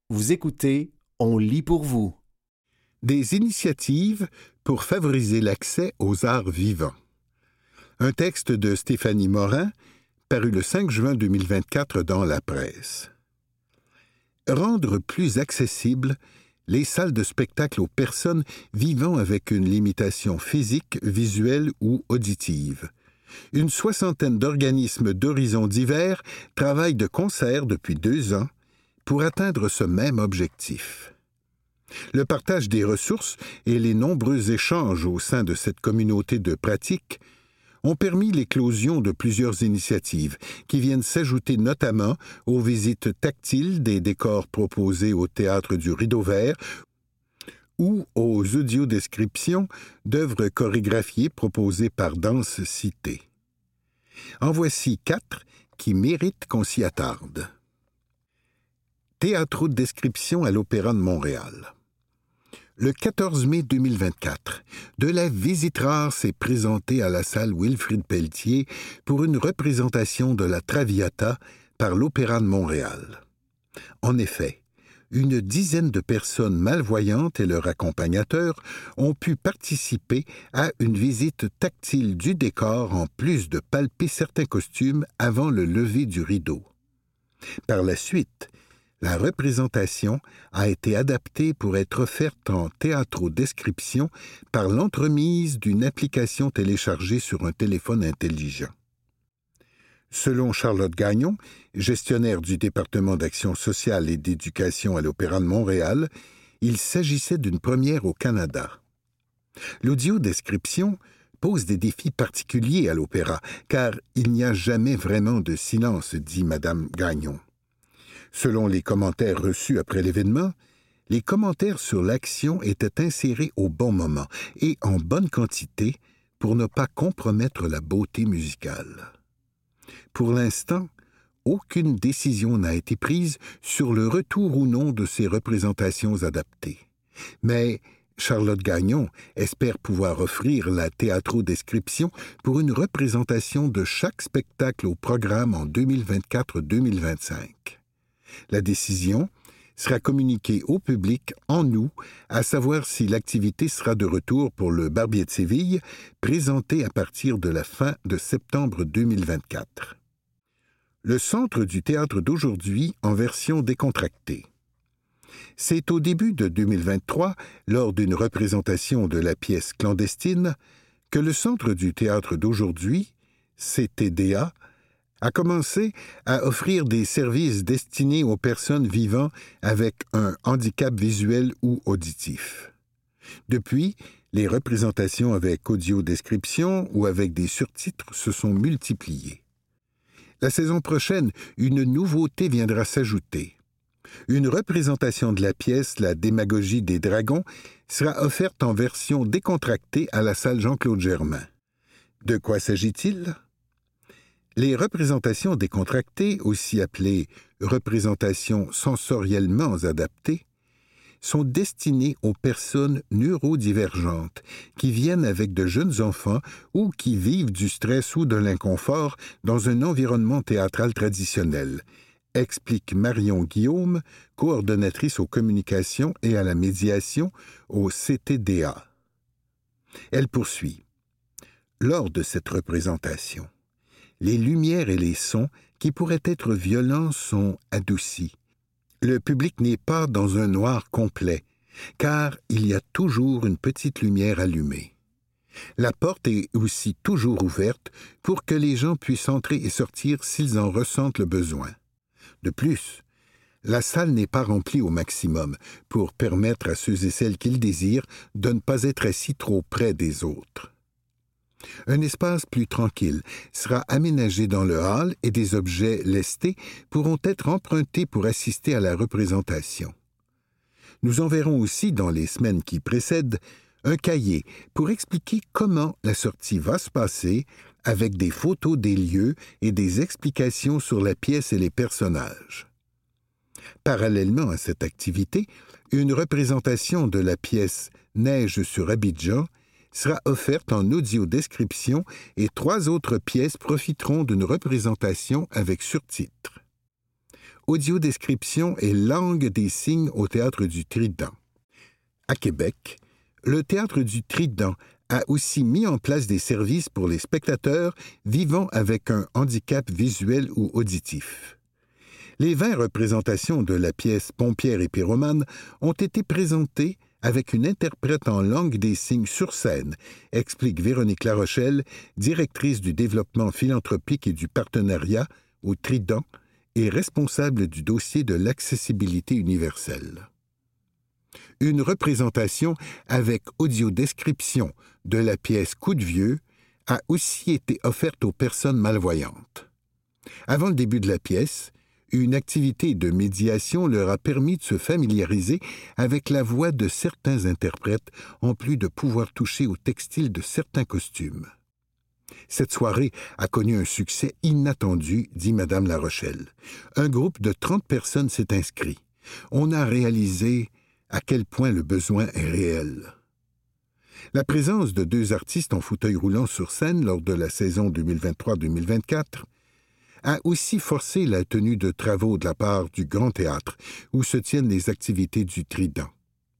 Vous écoutez, on lit pour vous. Des initiatives pour favoriser l'accès aux arts vivants. Un texte de Stéphanie Morin, paru le 5 juin 2024 dans La Presse. Rendre plus accessibles les salles de spectacle aux personnes vivant avec une limitation physique, visuelle ou auditive. Une soixantaine d'organismes d'horizons divers travaillent de concert depuis 2 ans pour atteindre ce même objectif. Le partage des ressources et les nombreux échanges au sein de cette communauté de pratiques ont permis l'éclosion de plusieurs initiatives qui viennent s'ajouter notamment aux visites tactiles des décors proposés au Théâtre du Rideau Vert ou aux audiodescriptions d'œuvres chorégraphiées proposées par Danse Cité. En voici 4 qui méritent qu'on s'y attarde. Théâtrodescription à l'Opéra de Montréal. Le 14 mai 2024, de la visite rare s'est présentée à la salle Wilfrid Pelletier pour une représentation de la Traviata par l'Opéra de Montréal. En effet, une dizaine de personnes malvoyantes et leur accompagnateur ont pu participer à une visite tactile du décor en plus de palper certains costumes avant le lever du rideau. Par la suite, la représentation a été adaptée pour être offerte en théâtrodescription par l'entremise d'une application téléchargée sur un téléphone intelligent. Selon Charlotte Gagnon, gestionnaire du département d'action sociale et d'éducation à l'Opéra de Montréal, il s'agissait d'une première au Canada. L'audiodescription pose des défis particuliers à l'opéra, car il n'y a jamais vraiment de silence, dit Madame Gagnon. Selon les commentaires reçus après l'événement, les commentaires sur l'action étaient insérés au bon moment et en bonne quantité pour ne pas compromettre la beauté musicale. Pour l'instant, aucune décision n'a été prise sur le retour ou non de ces représentations adaptées. Mais Charlotte Gagnon espère pouvoir offrir la théâtrodescription pour une représentation de chaque spectacle au programme en 2024-2025. La décision sera communiquée au public en août, à savoir si l'activité sera de retour pour le Barbier de Séville, présenté à partir de la fin de septembre 2024. Le Centre du théâtre d'aujourd'hui en version décontractée. C'est au début de 2023, lors d'une représentation de la pièce clandestine, que le Centre du théâtre d'aujourd'hui, CTDA, a commencé à offrir des services destinés aux personnes vivant avec un handicap visuel ou auditif. Depuis, les représentations avec audiodescription ou avec des surtitres se sont multipliées. La saison prochaine, une nouveauté viendra s'ajouter. Une représentation de la pièce La démagogie des dragons sera offerte en version décontractée à la salle Jean-Claude Germain. De quoi s'agit-il? Les représentations décontractées, aussi appelées représentations sensoriellement adaptées, sont destinées aux personnes neurodivergentes qui viennent avec de jeunes enfants ou qui vivent du stress ou de l'inconfort dans un environnement théâtral traditionnel, explique Marion Guillaume, coordonnatrice aux communications et à la médiation au CTDA. Elle poursuit. Lors de cette représentation, les lumières et les sons qui pourraient être violents sont adoucis. Le public n'est pas dans un noir complet, car il y a toujours une petite lumière allumée. La porte est aussi toujours ouverte pour que les gens puissent entrer et sortir s'ils en ressentent le besoin. De plus, la salle n'est pas remplie au maximum pour permettre à ceux et celles qui le désirent de ne pas être assis trop près des autres. Un espace plus tranquille sera aménagé dans le hall et des objets lestés pourront être empruntés pour assister à la représentation. Nous enverrons aussi dans les semaines qui précèdent un cahier pour expliquer comment la sortie va se passer avec des photos des lieux et des explications sur la pièce et les personnages. Parallèlement à cette activité, une représentation de la pièce Neige sur Abidjan sera offerte en audiodescription et 3 autres pièces profiteront d'une représentation avec surtitres. audiodescription et langue des signes au Théâtre du Trident. À Québec, le Théâtre du Trident a aussi mis en place des services pour les spectateurs vivant avec un handicap visuel ou auditif. Les 20 représentations de la pièce Pompière et Pyromane ont été présentées avec une interprète en langue des signes sur scène, explique Véronique Larochelle, directrice du développement philanthropique et du partenariat au Trident et responsable du dossier de l'accessibilité universelle. Une représentation avec audiodescription de la pièce Coup de vieux a aussi été offerte aux personnes malvoyantes. Avant le début de la pièce, une activité de médiation leur a permis de se familiariser avec la voix de certains interprètes, en plus de pouvoir toucher au textile de certains costumes. Cette soirée a connu un succès inattendu, dit Madame Larochelle. Un groupe de 30 personnes s'est inscrit. On a réalisé à quel point le besoin est réel. La présence de 2 artistes en fauteuil roulant sur scène lors de la saison 2023-2024 a aussi forcé la tenue de travaux de la part du Grand Théâtre, où se tiennent les activités du Trident.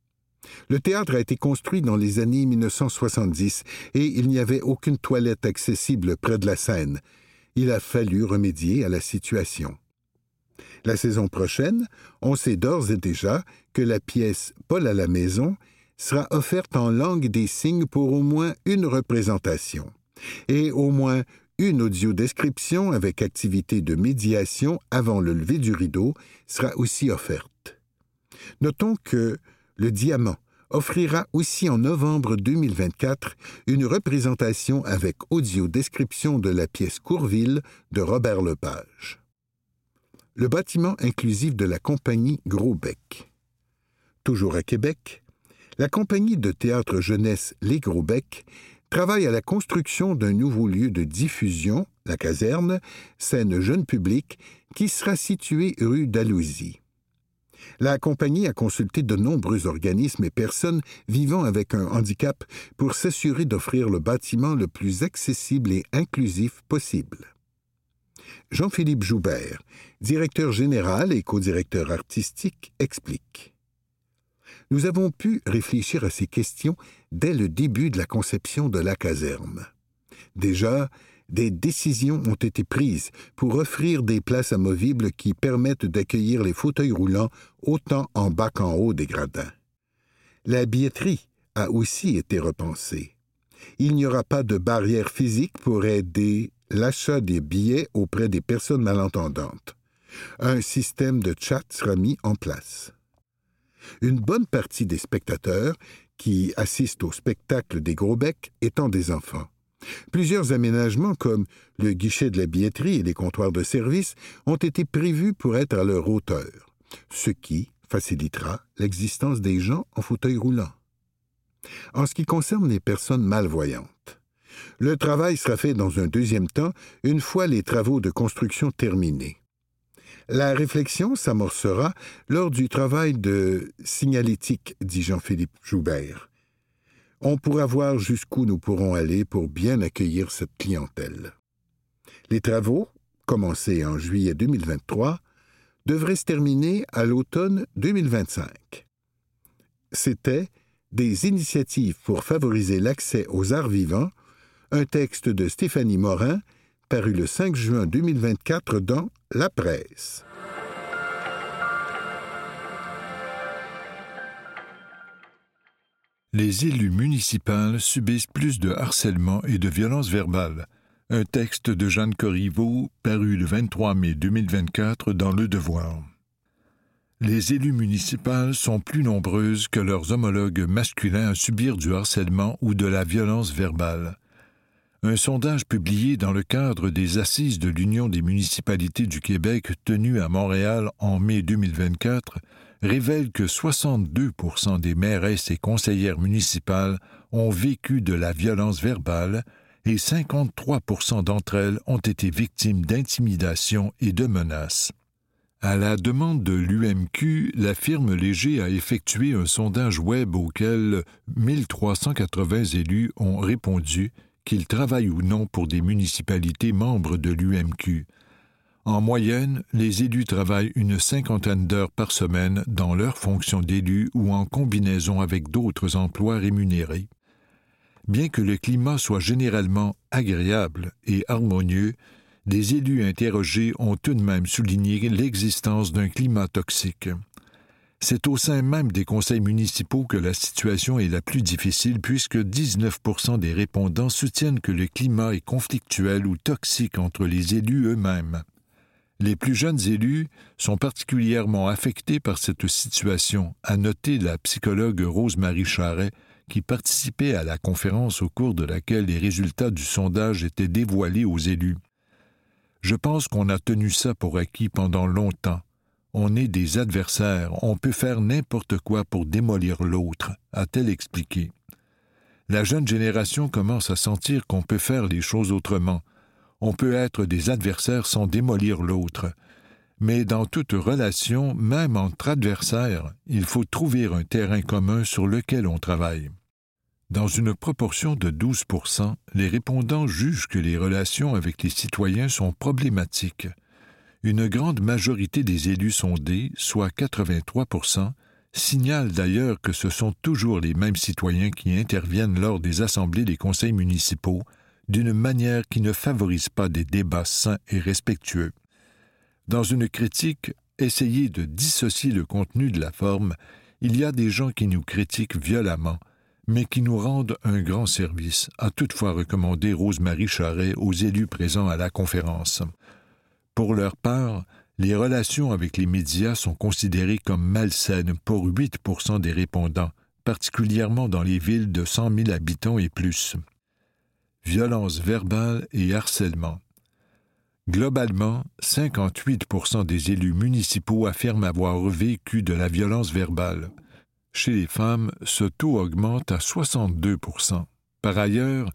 Le théâtre a été construit dans les années 1970 et il n'y avait aucune toilette accessible près de la scène. Il a fallu remédier à la situation. La saison prochaine, on sait d'ores et déjà que la pièce Paul à la maison sera offerte en langue des signes pour au moins une représentation et au moins une audiodescription avec activité de médiation avant le lever du rideau sera aussi offerte. Notons que le Diamant offrira aussi en novembre 2024 une représentation avec audiodescription de la pièce Courville de Robert Lepage. Le bâtiment inclusif de la compagnie Gros-Bec. Toujours à Québec, la compagnie de théâtre jeunesse Les Gros-Bec travaille à la construction d'un nouveau lieu de diffusion, la caserne, scène jeune public, qui sera située rue d'Alousie. La compagnie a consulté de nombreux organismes et personnes vivant avec un handicap pour s'assurer d'offrir le bâtiment le plus accessible et inclusif possible. Jean-Philippe Joubert, directeur général et co-directeur artistique, explique. Nous avons pu réfléchir à ces questions dès le début de la conception de la caserne. Déjà, des décisions ont été prises pour offrir des places amovibles qui permettent d'accueillir les fauteuils roulants autant en bas qu'en haut des gradins. La billetterie a aussi été repensée. Il n'y aura pas de barrière physique pour aider l'achat des billets auprès des personnes malentendantes. Un système de chat sera mis en place. Une bonne partie des spectateurs qui assistent au spectacle des Gros-Bec étant des enfants. Plusieurs aménagements comme le guichet de la billetterie et les comptoirs de service ont été prévus pour être à leur hauteur, ce qui facilitera l'existence des gens en fauteuil roulant. En ce qui concerne les personnes malvoyantes, le travail sera fait dans un deuxième temps, une fois les travaux de construction terminés. La réflexion s'amorcera lors du travail de signalétique, dit Jean-Philippe Joubert. On pourra voir jusqu'où nous pourrons aller pour bien accueillir cette clientèle. Les travaux, commencés en juillet 2023, devraient se terminer à l'automne 2025. C'était « Des initiatives pour favoriser l'accès aux arts vivants », un texte de Stéphanie Morin, paru le 5 juin 2024 dans La Presse. Les élus municipaux subissent plus de harcèlement et de violences verbales. Un texte de Jeanne Corriveau, paru le 23 mai 2024 dans Le Devoir. Les élus municipaux sont plus nombreuses que leurs homologues masculins à subir du harcèlement ou de la violence verbale. Un sondage publié dans le cadre des Assises de l'Union des municipalités du Québec tenues à Montréal en mai 2024 révèle que 62% des mairesses et conseillères municipales ont vécu de la violence verbale et 53% d'entre elles ont été victimes d'intimidation et de menaces. À la demande de l'UMQ, la firme Léger a effectué un sondage web auquel 1380 élus ont répondu qu'ils travaillent ou non pour des municipalités membres de l'UMQ. En moyenne, les élus travaillent une 50aine d'heures par semaine dans leur fonction d'élu ou en combinaison avec d'autres emplois rémunérés. Bien que le climat soit généralement agréable et harmonieux, des élus interrogés ont tout de même souligné l'existence d'un climat toxique. C'est au sein même des conseils municipaux que la situation est la plus difficile puisque 19% des répondants soutiennent que le climat est conflictuel ou toxique entre les élus eux-mêmes. Les plus jeunes élus sont particulièrement affectés par cette situation, a noté la psychologue Rose-Marie Charret, qui participait à la conférence au cours de laquelle les résultats du sondage étaient dévoilés aux élus. « Je pense qu'on a tenu ça pour acquis pendant longtemps. On est des adversaires, on peut faire n'importe quoi pour démolir l'autre, a-t-elle expliqué. La jeune génération commence à sentir qu'on peut faire les choses autrement. On peut être des adversaires sans démolir l'autre. Mais dans toute relation, même entre adversaires, il faut trouver un terrain commun sur lequel on travaille. Dans une proportion de 12%, les répondants jugent que les relations avec les citoyens sont problématiques. Une grande majorité des élus sondés, soit 83%, signalent d'ailleurs que ce sont toujours les mêmes citoyens qui interviennent lors des assemblées des conseils municipaux, d'une manière qui ne favorise pas des débats sains et respectueux. Dans une critique, essayer de dissocier le contenu de la forme, il y a des gens qui nous critiquent violemment, mais qui nous rendent un grand service, a toutefois recommandé Rose-Marie Charret aux élus présents à la conférence. Pour leur part, les relations avec les médias sont considérées comme malsaines pour 8% des répondants, particulièrement dans les villes de 100 000 habitants et plus. Violence verbale et harcèlement. Globalement, 58% des élus municipaux affirment avoir vécu de la violence verbale. Chez les femmes, ce taux augmente à 62%. Par ailleurs,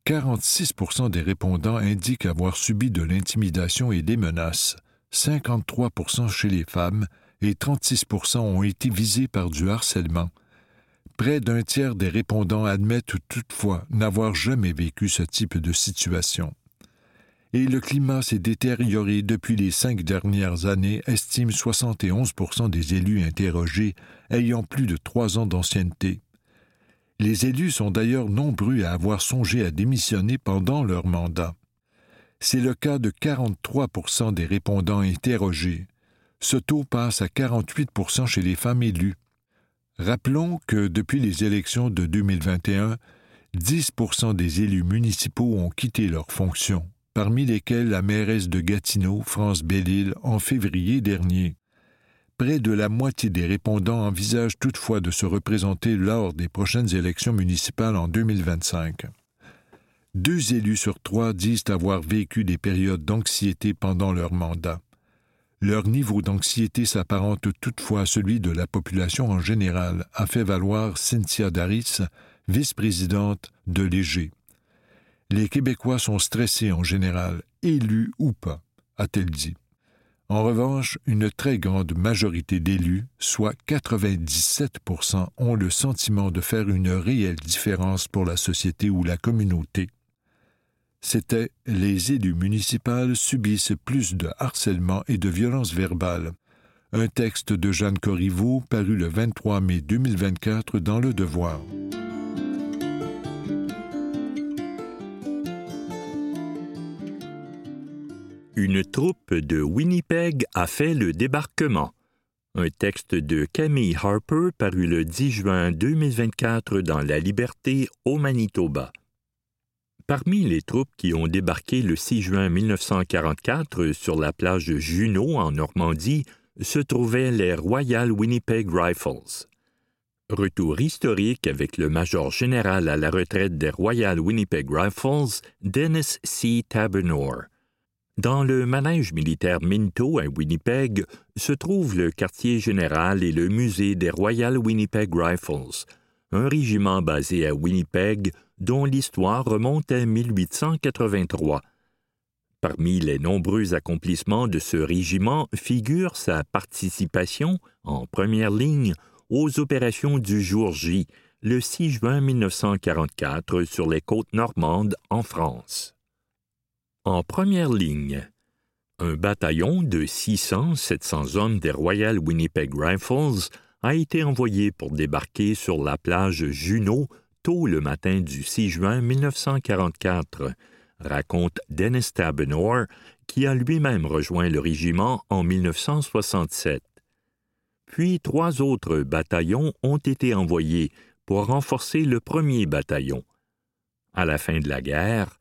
46% des répondants indiquent avoir subi de l'intimidation et des menaces, 53% chez les femmes et 36% ont été visés par du harcèlement. Près d'un tiers des répondants admettent toutefois n'avoir jamais vécu ce type de situation. Et le climat s'est détérioré depuis les 5 dernières années, estime 71% des élus interrogés ayant plus de 3 ans d'ancienneté. Les élus sont d'ailleurs nombreux à avoir songé à démissionner pendant leur mandat. C'est le cas de 43% des répondants interrogés. Ce taux passe à 48% chez les femmes élues. Rappelons que depuis les élections de 2021, 10% des élus municipaux ont quitté leurs fonctions, parmi lesquels la mairesse de Gatineau, France Belle-Île, en février dernier. Près de la moitié des répondants envisagent toutefois de se représenter lors des prochaines élections municipales en 2025. 2 élus sur 3 disent avoir vécu des périodes d'anxiété pendant leur mandat. Leur niveau d'anxiété s'apparente toutefois à celui de la population en général, a fait valoir Cynthia Daris, vice-présidente de Léger. Les Québécois sont stressés en général, élus ou pas, a-t-elle dit. En revanche, une très grande majorité d'élus, soit 97%, ont le sentiment de faire une réelle différence pour la société ou la communauté. C'était « Les élus municipaux subissent plus de harcèlement et de violence verbale », un texte de Jeanne Corriveau paru le 23 mai 2024 dans Le Devoir. Une troupe de Winnipeg a fait le débarquement. Un texte de Camille Harper paru le 10 juin 2024 dans La Liberté au Manitoba. Parmi les troupes qui ont débarqué le 6 juin 1944 sur la plage de Juneau en Normandie se trouvaient les Royal Winnipeg Rifles. Retour historique avec le major général à la retraite des Royal Winnipeg Rifles, Dennis C. Tabernor. Dans le manège militaire Minto à Winnipeg se trouve le quartier général et le musée des Royal Winnipeg Rifles, un régiment basé à Winnipeg dont l'histoire remonte à 1883. Parmi les nombreux accomplissements de ce régiment figure sa participation, en première ligne, aux opérations du jour J, le 6 juin 1944 sur les côtes normandes en France. En première ligne, Un bataillon de 600-700 hommes des Royal Winnipeg Rifles a été envoyé pour débarquer sur la plage Juno tôt le matin du 6 juin 1944, raconte Dennis Tabbenor, qui a lui-même rejoint le régiment en 1967. Puis 3 autres bataillons ont été envoyés pour renforcer le premier bataillon. À la fin de la guerre,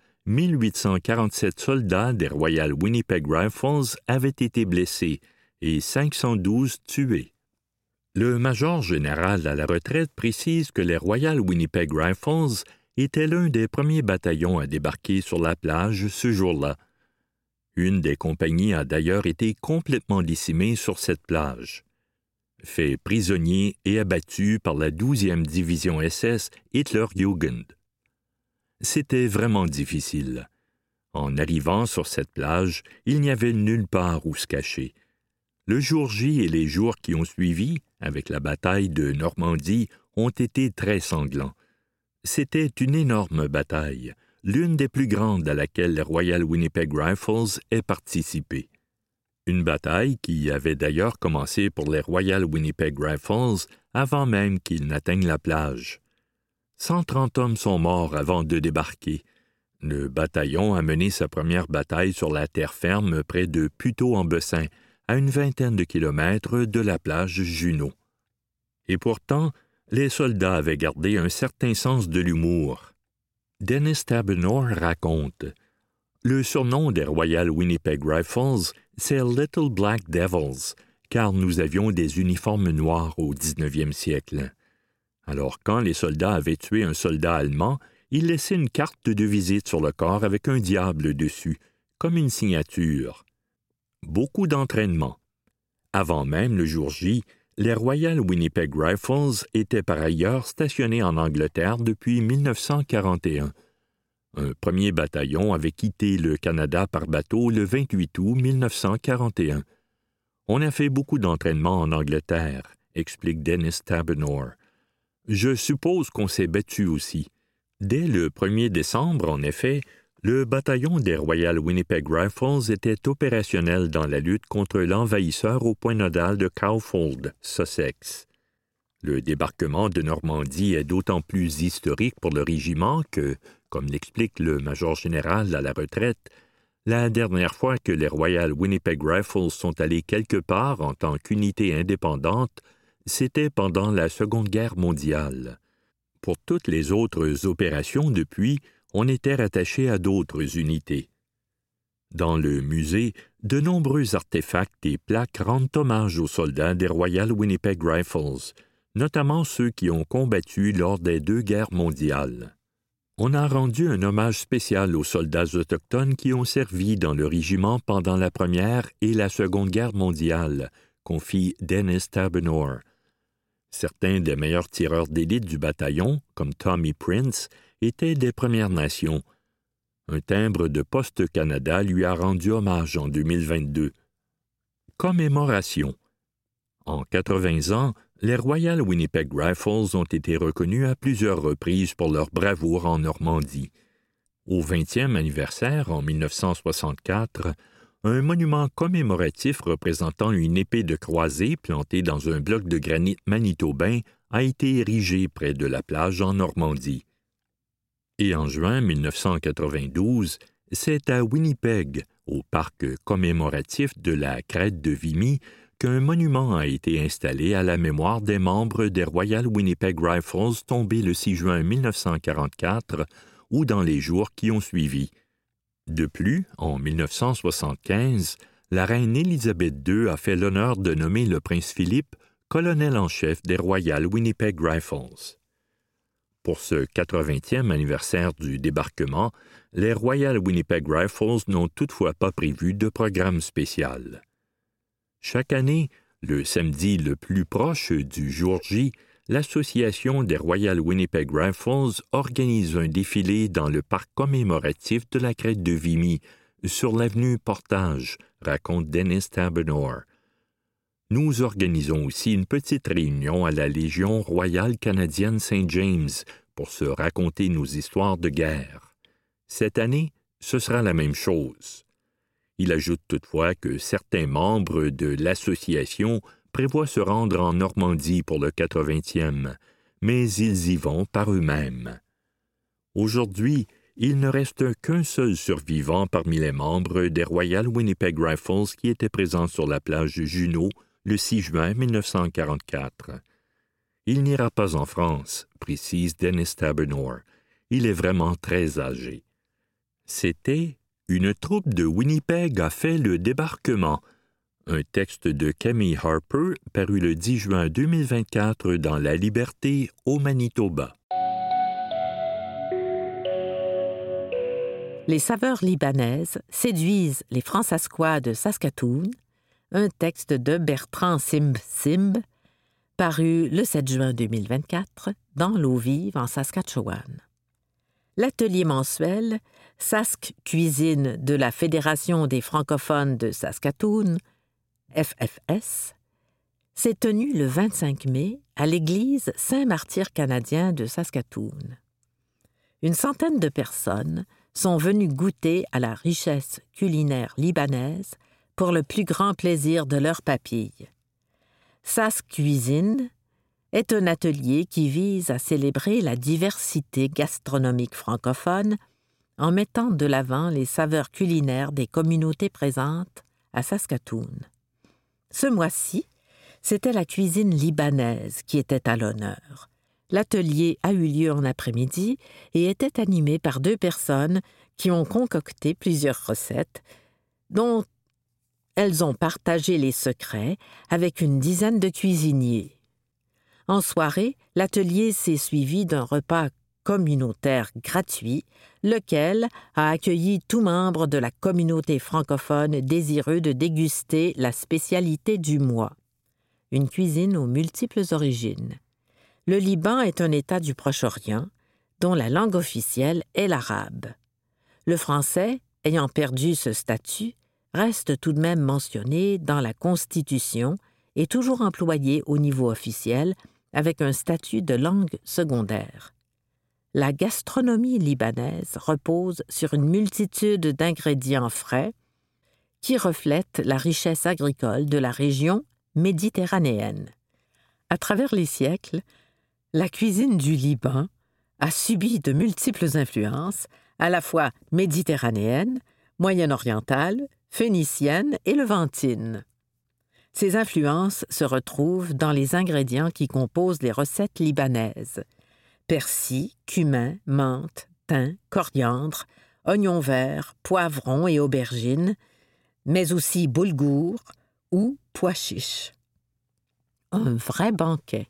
1847 soldats des Royal Winnipeg Rifles avaient été blessés et 512 tués. Le major général à la retraite précise que les Royal Winnipeg Rifles étaient l'un des premiers bataillons à débarquer sur la plage ce jour-là. Une des compagnies a d'ailleurs été complètement décimée sur cette plage. Fait prisonnier et abattu par la 12e division SS Hitlerjugend. C'était vraiment difficile. En arrivant sur cette plage, il n'y avait nulle part où se cacher. Le jour J et les jours qui ont suivi, avec la bataille de Normandie, ont été très sanglants. C'était une énorme bataille, l'une des plus grandes à laquelle les Royal Winnipeg Rifles aient participé. Une bataille qui avait d'ailleurs commencé pour les Royal Winnipeg Rifles avant même qu'ils n'atteignent la plage. 130 hommes sont morts avant de débarquer. Le bataillon a mené sa première bataille sur la terre ferme près de Puteaux-en-Bessin, à une vingtaine de kilomètres de la plage Juno. Et pourtant, les soldats avaient gardé un certain sens de l'humour. Dennis Tabbenor raconte « Le surnom des Royal Winnipeg Rifles, c'est Little Black Devils, car nous avions des uniformes noirs au 19e siècle. Alors quand les soldats avaient tué un soldat allemand, ils laissaient une carte de visite sur le corps avec un diable dessus, comme une signature. Beaucoup d'entraînement. Avant même le jour J, les Royal Winnipeg Rifles étaient par ailleurs stationnés en Angleterre depuis 1941. Un premier bataillon avait quitté le Canada par bateau le 28 août 1941. On a fait beaucoup d'entraînement en Angleterre, explique Dennis Tabbenor. Je suppose qu'on s'est battu aussi. Dès le 1er décembre, en effet, le bataillon des Royal Winnipeg Rifles était opérationnel dans la lutte contre l'envahisseur au point nodal de Cowfold, Sussex. Le débarquement de Normandie est d'autant plus historique pour le régiment que, comme l'explique le major général à la retraite, la dernière fois que les Royal Winnipeg Rifles sont allés quelque part en tant qu'unité indépendante, c'était pendant la Seconde Guerre mondiale. Pour toutes les autres opérations depuis, on était rattaché à d'autres unités. Dans le musée, de nombreux artefacts et plaques rendent hommage aux soldats des Royal Winnipeg Rifles, notamment ceux qui ont combattu lors des 2 guerres mondiales. On a rendu un hommage spécial aux soldats autochtones qui ont servi dans le régiment pendant la Première et la Seconde Guerre mondiale, confie Dennis Tabbenor. Certains des meilleurs tireurs d'élite du bataillon, comme Tommy Prince, étaient des Premières Nations. Un timbre de Poste Canada lui a rendu hommage en 2022. Commémoration. En 80 ans, les Royal Winnipeg Rifles ont été reconnus à plusieurs reprises pour leur bravoure en Normandie. Au 20e anniversaire, en 1964, un monument commémoratif représentant une épée de croisée plantée dans un bloc de granit manitobain a été érigé près de la plage en Normandie. Et en juin 1992, c'est à Winnipeg, au parc commémoratif de la Crête de Vimy, qu'un monument a été installé à la mémoire des membres des Royal Winnipeg Rifles tombés le 6 juin 1944 ou dans les jours qui ont suivi. De plus, en 1975, la reine Élisabeth II a fait l'honneur de nommer le prince Philippe colonel en chef des Royal Winnipeg Rifles. Pour ce 80e anniversaire du débarquement, les Royal Winnipeg Rifles n'ont toutefois pas prévu de programme spécial. Chaque année, le samedi le plus proche du jour J, l'Association des Royal Winnipeg Rifles organise un défilé dans le parc commémoratif de la Crête de Vimy, sur l'avenue Portage, raconte Dennis Tabbenor. Nous organisons aussi une petite réunion à la Légion royale canadienne Saint-James pour se raconter nos histoires de guerre. Cette année, ce sera la même chose. Il ajoute toutefois que certains membres de l'association prévoient se rendre en Normandie pour le 80e, mais ils y vont par eux-mêmes. Aujourd'hui, il ne reste qu'un seul survivant parmi les membres des Royal Winnipeg Rifles qui étaient présents sur la plage Juno le 6 juin 1944. Il n'ira pas en France, précise Dennis Tabernor. Il est vraiment très âgé. C'était « Une troupe de Winnipeg a fait le débarquement », un texte de Camille Harper paru le 10 juin 2024 dans La Liberté au Manitoba. Les saveurs libanaises séduisent les Fransaskois de Saskatoon, un texte de Bertrand Simb, paru le 7 juin 2024 dans L'eau vive en Saskatchewan. L'atelier mensuel Sask Cuisine de la Fédération des francophones de Saskatoon, FFS, s'est tenu le 25 mai à l'église Saint-Martyr canadien de Saskatoon. Une centaine de personnes sont venues goûter à la richesse culinaire libanaise pour le plus grand plaisir de leurs papilles. Sask Cuisine est un atelier qui vise à célébrer la diversité gastronomique francophone en mettant de l'avant les saveurs culinaires des communautés présentes à Saskatoon. Ce mois-ci, c'était la cuisine libanaise qui était à l'honneur. L'atelier a eu lieu en après-midi et était animé par 2 personnes qui ont concocté plusieurs recettes dont elles ont partagé les secrets avec une dizaine de cuisiniers. En soirée, l'atelier s'est suivi d'un repas communautaire gratuit, lequel a accueilli tout membre de la communauté francophone désireux de déguster la spécialité du mois, une cuisine aux multiples origines. Le Liban est un État du Proche-Orient dont la langue officielle est l'arabe. Le français, ayant perdu ce statut, reste tout de même mentionné dans la Constitution et toujours employé au niveau officiel avec un statut de langue secondaire. La gastronomie libanaise repose sur une multitude d'ingrédients frais qui reflètent la richesse agricole de la région méditerranéenne. À travers les siècles, la cuisine du Liban a subi de multiples influences, à la fois méditerranéennes, moyen-orientales, phéniciennes et levantines. Ces influences se retrouvent dans les ingrédients qui composent les recettes libanaises: persil, cumin, menthe, thym, coriandre, oignons verts, poivrons et aubergines, mais aussi boulgour ou pois chiches. Un vrai banquet.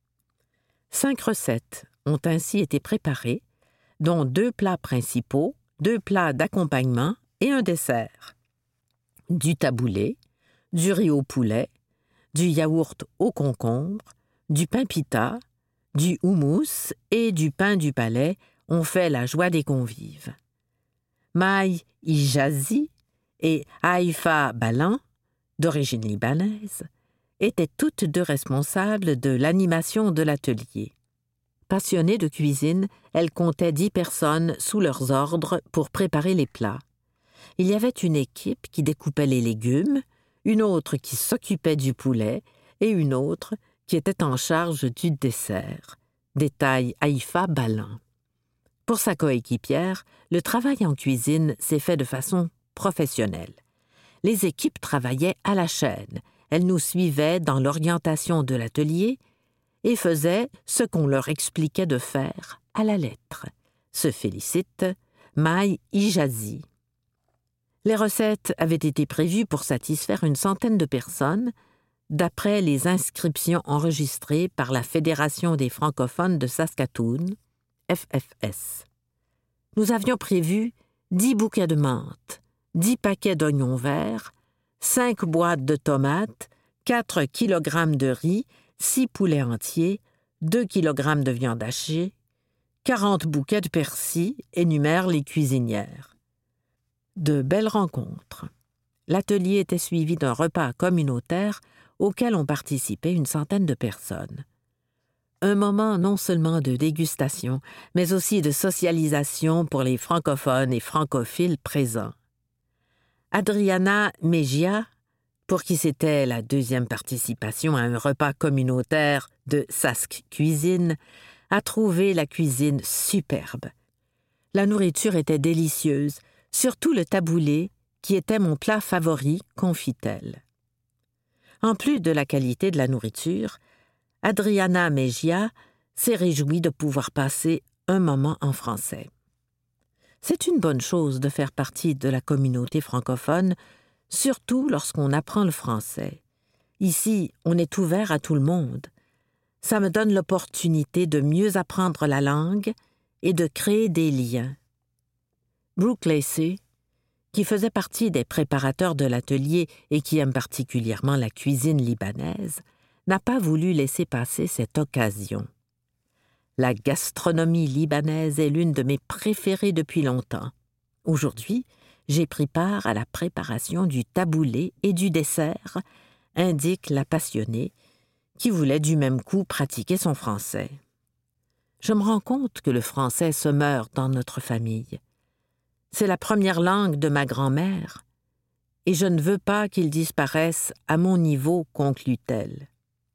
5 recettes ont ainsi été préparées, dont 2 plats principaux, 2 plats d'accompagnement et un dessert. Du taboulé, du riz au poulet, du yaourt au concombre, du pain pita, du houmous et du pain du palais ont fait la joie des convives. Maï Hijazi et Haïfa Balan, d'origine libanaise, étaient toutes 2 responsables de l'animation de l'atelier. Passionnées de cuisine, elles comptaient 10 personnes sous leurs ordres pour préparer les plats. Il y avait une équipe qui découpait les légumes, une autre qui s'occupait du poulet et une autre qui était en charge du dessert, détaille Haïfa Balan. Pour sa coéquipière, le travail en cuisine s'est fait de façon professionnelle. Les équipes travaillaient à la chaîne. Elles nous suivaient dans l'orientation de l'atelier et faisaient ce qu'on leur expliquait de faire à la lettre, se félicite Maï Hijazi. Les recettes avaient été prévues pour satisfaire une centaine de personnes, d'après les inscriptions enregistrées par la Fédération des francophones de Saskatoon, FFS. Nous avions prévu 10 bouquets de menthe, 10 paquets d'oignons verts, 5 boîtes de tomates, 4 kg de riz, 6 poulets entiers, 2 kg de viande hachée, 40 bouquets de persil, énumèrent les cuisinières. De belles rencontres. L'atelier était suivi d'un repas communautaire auquel ont participé une centaine de personnes. Un moment non seulement de dégustation, mais aussi de socialisation pour les francophones et francophiles présents. Adriana Mejia, pour qui c'était la deuxième participation à un repas communautaire de Sask Cuisine, a trouvé la cuisine superbe. La nourriture était délicieuse, surtout le taboulé, qui était mon plat favori, confie-t-elle. En plus de la qualité de la nourriture, Adriana Mejia s'est réjouie de pouvoir passer un moment en français. C'est une bonne chose de faire partie de la communauté francophone, surtout lorsqu'on apprend le français. Ici, on est ouvert à tout le monde. Ça me donne l'opportunité de mieux apprendre la langue et de créer des liens. Brooke Lacey, qui faisait partie des préparateurs de l'atelier et qui aime particulièrement la cuisine libanaise, n'a pas voulu laisser passer cette occasion. La gastronomie libanaise est l'une de mes préférées depuis longtemps. Aujourd'hui, j'ai pris part à la préparation du taboulé et du dessert, indique la passionnée, qui voulait du même coup pratiquer son français. Je me rends compte que le français se meurt dans notre famille. C'est la première langue de ma grand-mère, et je ne veux pas qu'il disparaisse à mon niveau, conclut-elle.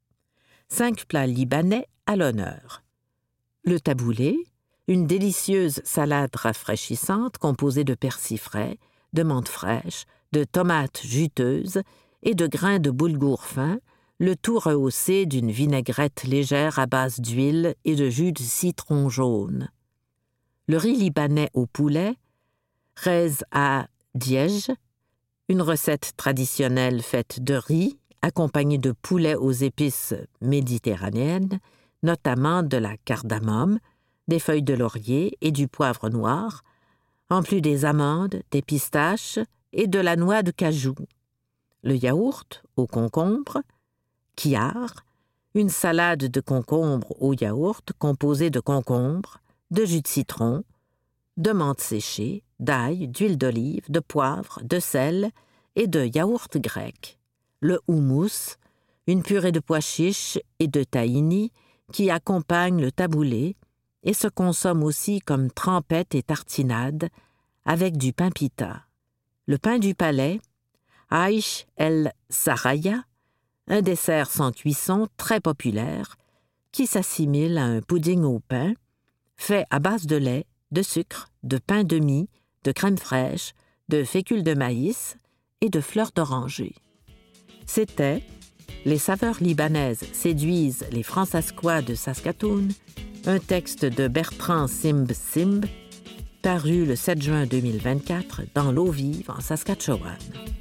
5 plats libanais à l'honneur. Le taboulé, une délicieuse salade rafraîchissante composée de persil frais, de menthe fraîche, de tomates juteuses et de grains de boulgour fin, le tout rehaussé d'une vinaigrette légère à base d'huile et de jus de citron jaune. Le riz libanais au poulet, rez à diège, une recette traditionnelle faite de riz, accompagnée de poulet aux épices méditerranéennes, notamment de la cardamome, des feuilles de laurier et du poivre noir, en plus des amandes, des pistaches et de la noix de cajou. Le yaourt au concombre, kiyar, une salade de concombre au yaourt composée de concombre, de jus de citron, de menthe séchée, d'ail, d'huile d'olive, de poivre, de sel et de yaourt grec. Le houmous, une purée de pois chiches et de tahini qui accompagne le taboulé et se consomme aussi comme trempette et tartinade avec du pain pita. Le pain du palais, Aish el Saraya, un dessert sans cuisson très populaire qui s'assimile à un pudding au pain, fait à base de lait, de sucre, de pain de mie, de crème fraîche, de fécule de maïs et de fleurs d'oranger. C'était « Les saveurs libanaises séduisent les Fransaskois de Saskatoon », un texte de Bertrand Simb Simb, paru le 7 juin 2024 dans L'Eau Vive en Saskatchewan.